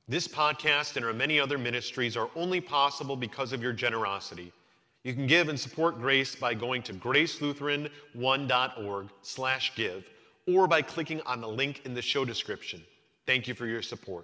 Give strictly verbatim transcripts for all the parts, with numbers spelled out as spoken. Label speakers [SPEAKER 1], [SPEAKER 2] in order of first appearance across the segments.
[SPEAKER 1] This podcast and our many other ministries are only possible because of your generosity. You can give and support Grace by going to grace lutheran one dot org slash give or by clicking on the link in the show description. Thank you for your support.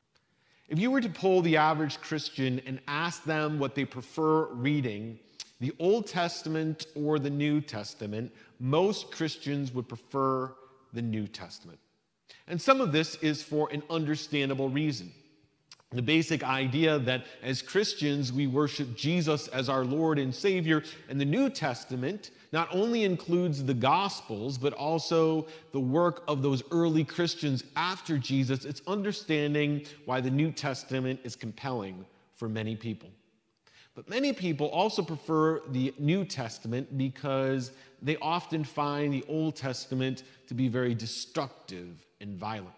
[SPEAKER 1] If you were to poll the average Christian and ask them what they prefer reading, the Old Testament or the New Testament, most Christians would prefer the New Testament. And some of this is for an understandable reason. The basic idea that as Christians we worship Jesus as our Lord and Savior, and the New Testament not only includes the Gospels, but also the work of those early Christians after Jesus. It's understanding why the New Testament is compelling for many people. But many people also prefer the New Testament because they often find the Old Testament to be very destructive and violent.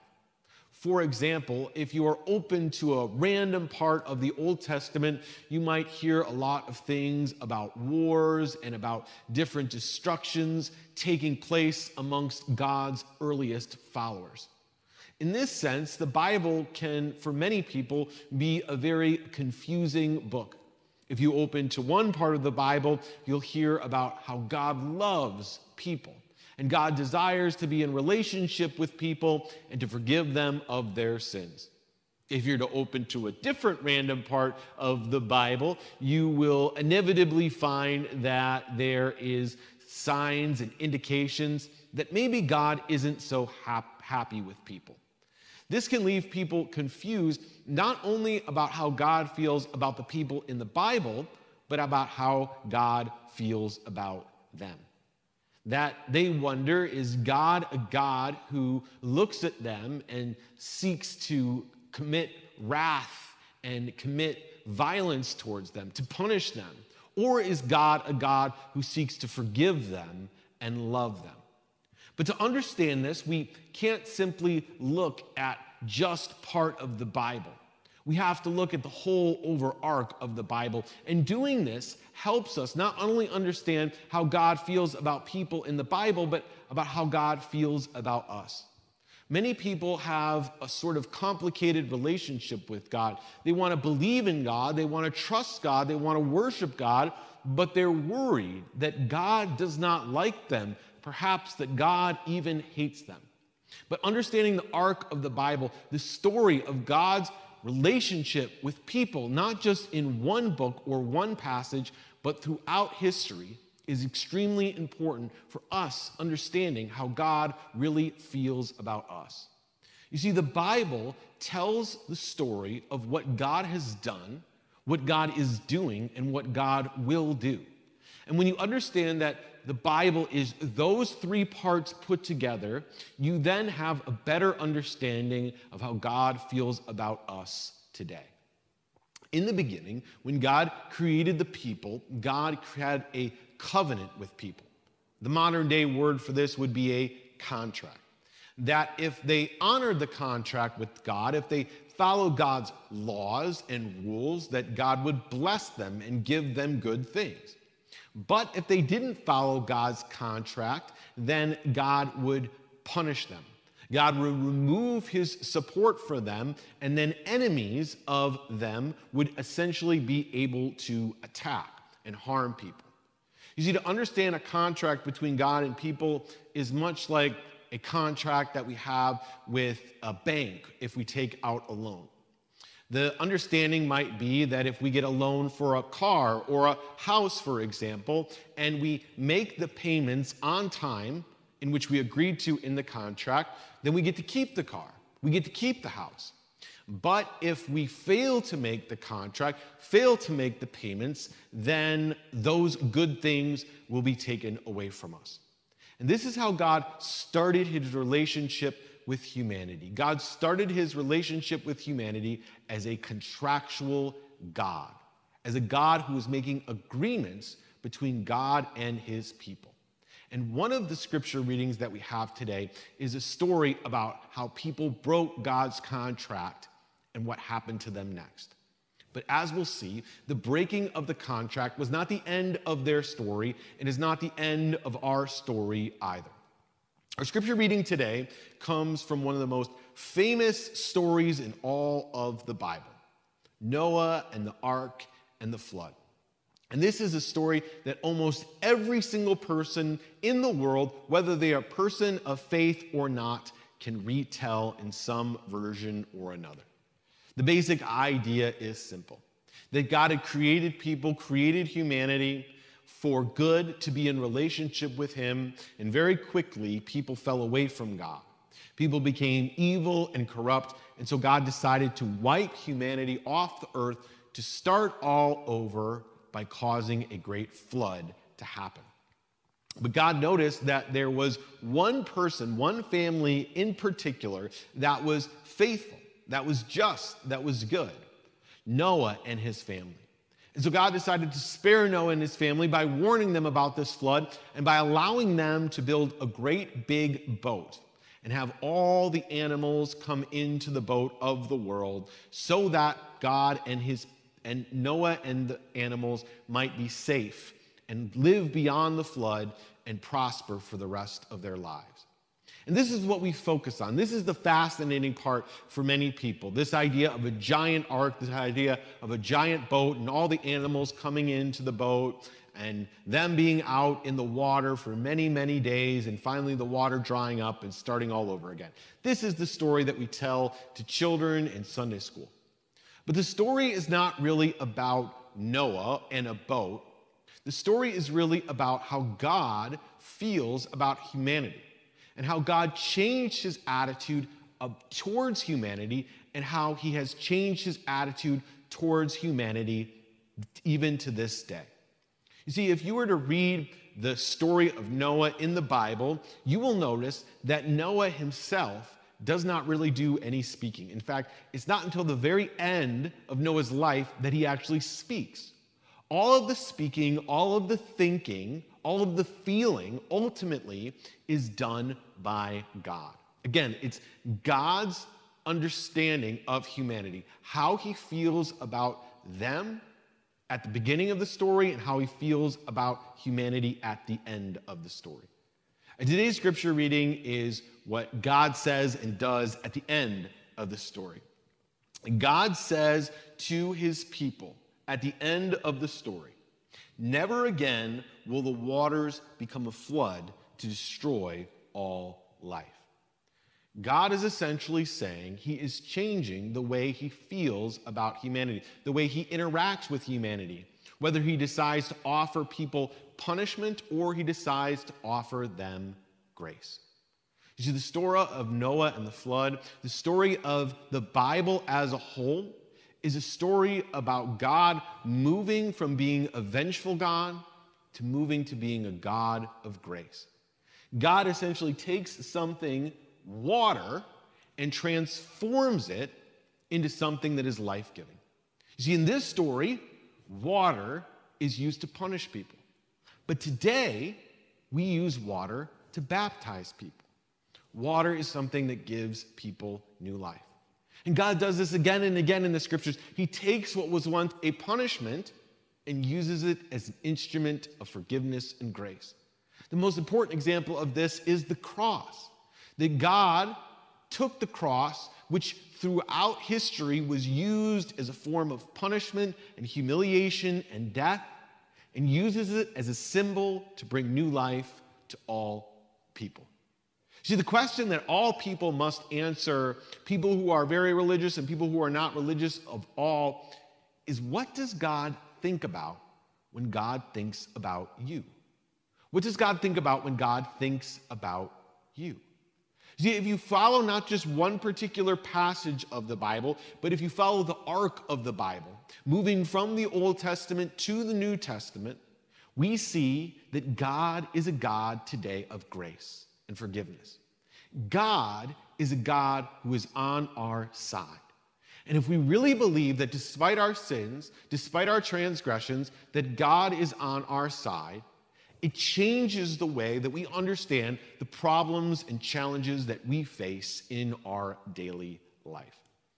[SPEAKER 1] For example, if you are open to a random part of the Old Testament, you might hear a lot of things about wars and about different destructions taking place amongst God's earliest followers. In this sense, the Bible can, for many people, be a very confusing book. If you open to one part of the Bible, you'll hear about how God loves people. And God desires to be in relationship with people and to forgive them of their sins. If you're to open to a different random part of the Bible, you will inevitably find that there is signs and indications that maybe God isn't so hap- happy with people. This can leave people confused not only about how God feels about the people in the Bible, but about how God feels about them. That they wonder, is God a God who looks at them and seeks to commit wrath and commit violence towards them, to punish them? Or is God a God who seeks to forgive them and love them? But to understand this, we can't simply look at just part of the Bible. We have to look at the whole over arc of the Bible. And doing this helps us not only understand how God feels about people in the Bible, but about how God feels about us. Many people have a sort of complicated relationship with God. They want to believe in God, they want to trust God, they want to worship God, but they're worried that God does not like them, perhaps that God even hates them. But understanding the arc of the Bible, the story of God's relationship with people, not just in one book or one passage, but throughout history, is extremely important for us understanding how God really feels about us. You see, the Bible tells the story of what God has done, what God is doing, and what God will do. And when you understand that the Bible is those three parts put together, you then have a better understanding of how God feels about us today. In the beginning, when God created the people, God had a covenant with people. The modern day word for this would be a contract. That if they honored the contract with God, if they followed God's laws and rules, that God would bless them and give them good things. But if they didn't follow God's contract, then God would punish them. God would remove his support for them, and then enemies of them would essentially be able to attack and harm people. You see, to understand a contract between God and people is much like a contract that we have with a bank if we take out a loan. The understanding might be that if we get a loan for a car or a house, for example, and we make the payments on time in which we agreed to in the contract, then we get to keep the car. We get to keep the house. But if we fail to make the contract, fail to make the payments, then those good things will be taken away from us. And this is how God started his relationship with humanity. God started his relationship with humanity as a contractual God, as a God who was making agreements between God and his people. And one of the scripture readings that we have today is a story about how people broke God's contract and what happened to them next. But as we'll see, the breaking of the contract was not the end of their story, and is not the end of our story either. Our scripture reading today comes from one of the most
[SPEAKER 2] famous stories in all of the Bible: Noah and the ark and the flood. And this is a story that almost every single person in the world, whether they are a person of faith or not, can retell in some version or another. The basic idea is simple: that God had created people, created humanity for good, to be in relationship with him, and very quickly people fell away from God. People became evil and corrupt, and so God decided to wipe humanity off the earth to start all over by causing a great flood to happen. But God noticed that there was one person, one family in particular, that was faithful, that was just, that was good: Noah and his family. And so God decided to spare Noah and his family by warning them about this flood and by allowing them to build a great big boat and have all the animals come into the boat of the world, so that God and his and Noah and the animals might be safe and live beyond the flood and prosper for the rest of their lives. And this is what we focus on. This is the fascinating part for many people. This idea of a giant ark, this idea of a giant boat and all the animals coming into the boat and them being out in the water for many, many days, and finally the water drying up and starting all over again. This is the story that we tell to children in Sunday school. But the story is not really about Noah and a boat. The story is really about how God feels about humanity and how God changed his attitude of, towards humanity, and how he has changed his attitude towards humanity even to this day. You see, if you were to read the story of Noah in the Bible, you will notice that Noah himself does not really do any speaking. In fact, it's not until the very end of Noah's life that he actually speaks. All of the speaking, all of the thinking, all of the feeling ultimately is done by God. Again, it's God's understanding of humanity, how he feels about them at the beginning of the story and how he feels about humanity at the end of the story. And today's scripture reading is what God says and does at the end of the story. God says to his people at the end of the story, "Never again will the waters become a flood to destroy all life." God is essentially saying he is changing the way he feels about humanity, the way he interacts with humanity, whether he decides to offer people punishment or he decides to offer them grace. You see, the story of Noah and the flood, the story of the Bible as a whole, is a story about God moving from being a vengeful God to moving to being a God of grace. God essentially takes something, water, and transforms it into something that is life-giving. You see, in this story, water is used to punish people. But today, we use water to baptize people. Water is something that gives people new life. And God does this again and again in the scriptures. He takes what was once a punishment and uses it as an instrument of forgiveness and grace. The most important example of this is the cross. That God took the cross, which throughout history was used as a form of punishment and humiliation and death, and uses it as a symbol to bring new life to all people. See, the question that all people must answer, people who are very religious and people who are not religious of all, is what does God think about when God thinks about you? What does God think about when God thinks about you? See, if you follow not just one particular passage of the Bible, but if you follow the arc of the Bible, moving from the Old Testament to the New Testament, we see that God is a God today of grace and forgiveness. God is a God who is on our side. And if we really believe that despite our sins, despite our transgressions, that God is on our side, it changes the way that we understand the problems and challenges that we face in our daily life.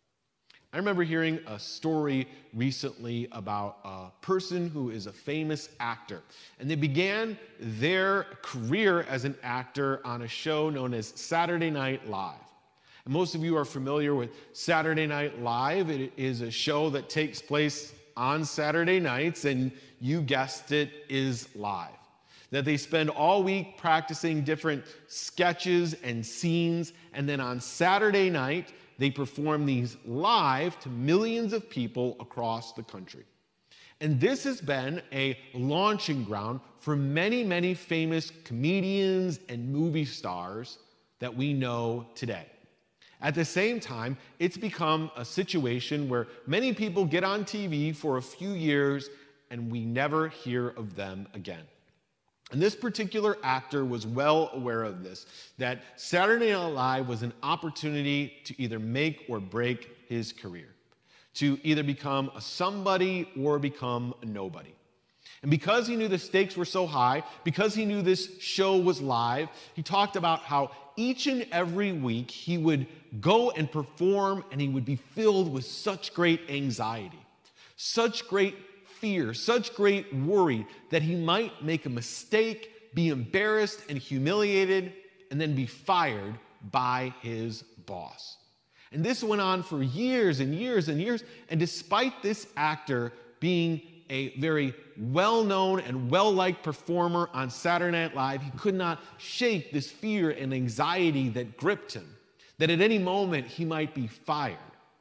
[SPEAKER 2] I remember hearing a story recently about a person who is a famous actor. And they began their career as an actor on a show known as Saturday Night Live. And most of you are familiar with Saturday Night Live. It is a show that takes place on Saturday nights, and you guessed it, is live. That they spend all week practicing different sketches and scenes, and then on Saturday night, they perform these live to millions of people across the country. And this has been a launching ground for many, many famous comedians and movie stars that we know today. At the same time, it's become a situation where many people get on T V for a few years and we never hear of them again. And this particular actor was well aware of this, that Saturday Night Live was an opportunity to either make or break his career, to either become a somebody or become a nobody. And because he knew the stakes were so high, because he knew this show was live, he talked about how each and every week he would go and perform and he would be filled with such great anxiety, such great fear, such great worry that he might make a mistake, be embarrassed and humiliated, and then be fired by his boss. And this went on for years and years and years. And despite this actor being a very well-known and well-liked performer on Saturday Night Live, he could not shake this fear and anxiety that gripped him, that at any moment he might be fired.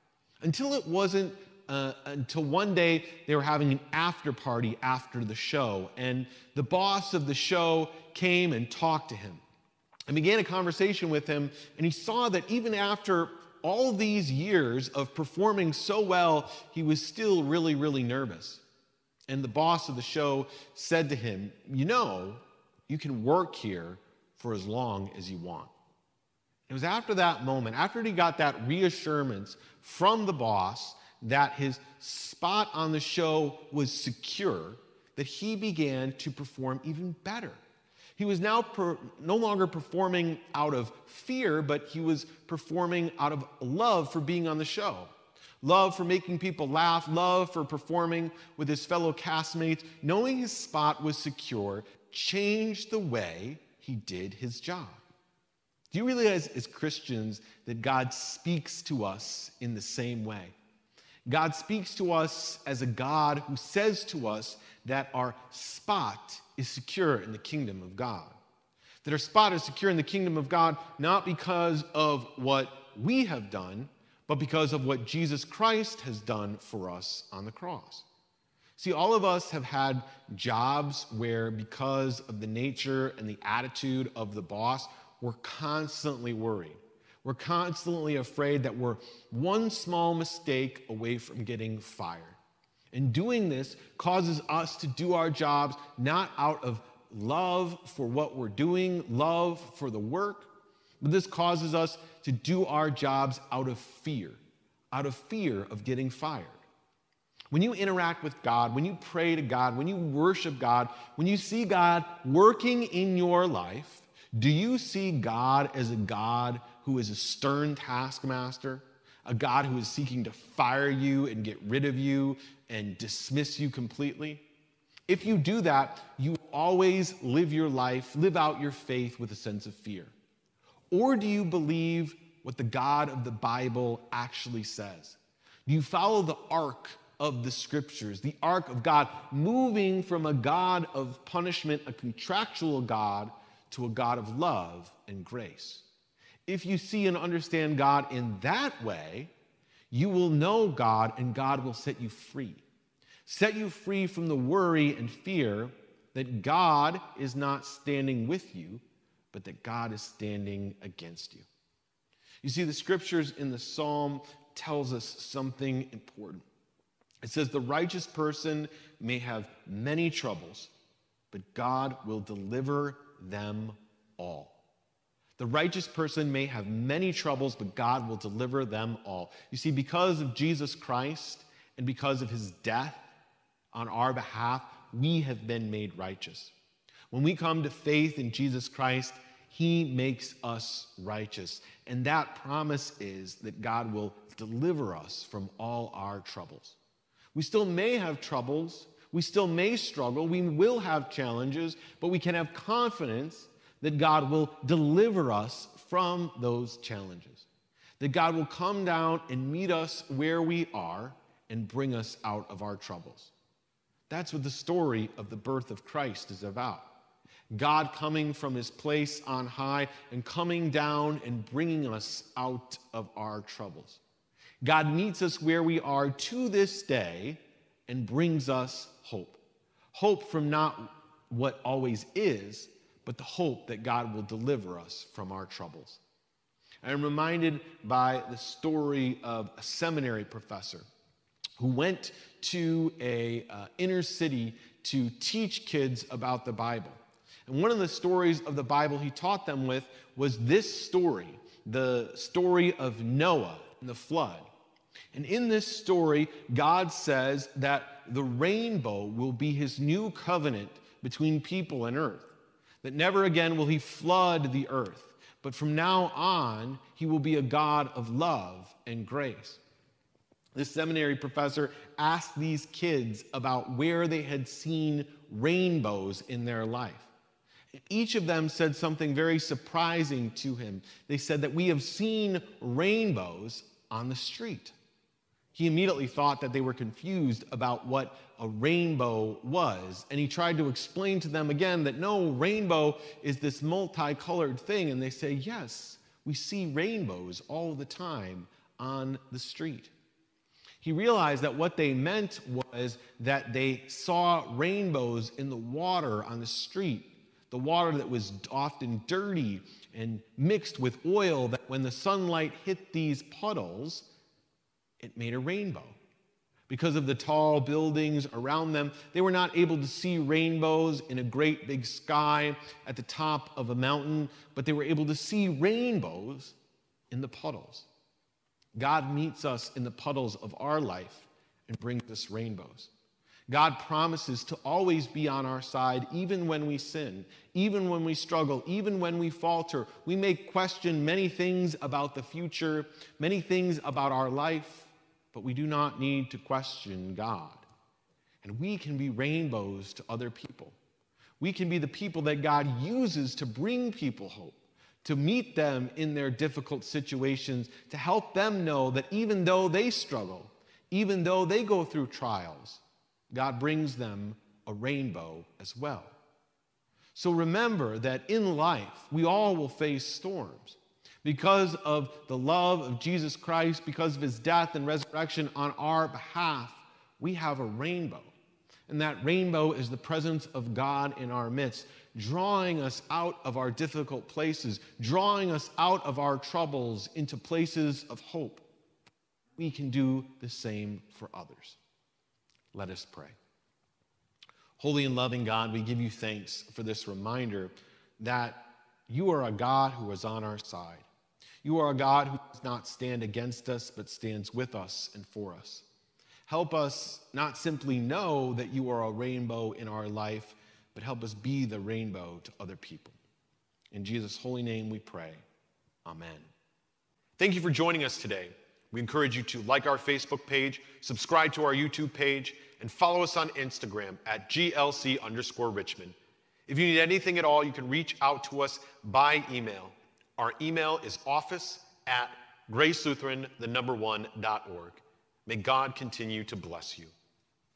[SPEAKER 2] Until it wasn't uh, until one day they were having an after party after the show, and the boss of the show came and talked to him and began a conversation with him, and he saw that even after all these years of performing so well, he was still really, really nervous. And the boss of the show said to him, "You know, you can work here for as long as you want." It was after that moment, after he got that reassurance from the boss that his spot on the show was secure, that he began to perform even better. He was now per, no longer performing out of fear, but he was performing out of love for being on the show. Love for making people laugh, love for performing with his fellow castmates. Knowing his spot was secure changed the way he did his job. Do you realize as Christians that God speaks to us in the same way? God speaks to us as a God who says to us that our spot is secure in the kingdom of God. That our spot is secure in the kingdom of God not because of what we have done, but because of what Jesus Christ has done for us on the cross. See, all of us have had jobs where, because of the nature and the attitude of the boss, we're constantly worried. We're constantly afraid that we're one small mistake away from getting fired. And doing this causes us to do our jobs not out of love for what we're doing, love for the work, but this causes us to do our jobs out of fear, out of fear of getting fired. When you interact with God, when you pray to God, when you worship God, when you see God working in your life, do you see God as a God who is a stern taskmaster, a God who is seeking to fire you and get rid of you and dismiss you completely? If you do that, you always live your life, live out your faith with a sense of fear. Or do you believe what the God of the Bible actually says? Do you follow the arc of the scriptures, the arc of God, moving from a God of punishment, a contractual God, to a God of love and grace? If you see and understand God in that way, you will know God and God will set you free. Set you free from the worry and fear that God is not standing with you, but that God is standing against you. You see, the scriptures in the Psalm tells us something important. It says, the righteous person may have many troubles, but God will deliver them all. The righteous person may have many troubles, but God will deliver them all. You see, because of Jesus Christ and because of his death on our behalf, we have been made righteous. When we come to faith in Jesus Christ, he makes us righteous. And that promise is that God will deliver us from all our troubles. We still may have troubles. We still may struggle. We will have challenges, but we can have confidence that God will deliver us from those challenges. that God will come down and meet us where we are and bring us out of our troubles. That's what the story of the birth of Christ is about. God coming from his place on high and coming down and bringing us out of our troubles. God meets us where we are to this day and brings us hope. Hope from not what always is, but the hope that God will deliver us from our troubles. I'm reminded by the story of a seminary professor who went to a uh, inner city to teach kids about the Bible. And one of the stories of the Bible he taught them with was this story, the story of Noah and the flood. And in this story, God says that the rainbow will be his new covenant between people and earth, that never again will he flood the earth, but from now on, he will be a God of love and grace. This seminary professor asked these kids about where they had seen rainbows in their life. Each of them said something very surprising to him. They said that we have seen rainbows on the street. He immediately thought that they were confused about what a rainbow was, and he tried to explain to them again that no, rainbow is this multicolored thing, and they say, yes, we see rainbows all the time on the street. He realized that what they meant was that they saw rainbows in the water on the street, the water that was often dirty and mixed with oil, that when the sunlight hit these puddles, it made a rainbow. Because of the tall buildings around them, they were not able to see rainbows in a great big sky at the top of a mountain, but they were able to see rainbows in the puddles. God meets us in the puddles of our life and brings us rainbows. God promises to always be on our side, even when we sin, even when we struggle, even when we falter. We may question many things about the future, many things about our life, but we do not need to question God. And we can be rainbows to other people. We can be the people that God uses to bring people hope, to meet them in their difficult situations, to help them know that even though they struggle, even though they go through trials, God brings them a rainbow as well. So remember that in life, we all will face storms. Because of the love of Jesus Christ, because of his death and resurrection on our behalf, we have a rainbow. And that rainbow is the presence of God in our midst, drawing us out of our difficult places, drawing us out of our troubles into places of hope. We can do the same for others. Let us pray. Holy and loving God, we give you thanks for this reminder that you are a God who is on our side. You are a God who does not stand against us, but stands with us and for us. Help us not simply know that you are a rainbow in our life, but help us be the rainbow to other people. In Jesus' holy name we pray. Amen.
[SPEAKER 1] Thank you for joining us today. We encourage you to like our Facebook page, subscribe to our YouTube page, and follow us on Instagram at G L C underscore Richmond. If you need anything at all, you can reach out to us by email. Our email is office at grace lutheran the number one dot org. May God continue to bless you.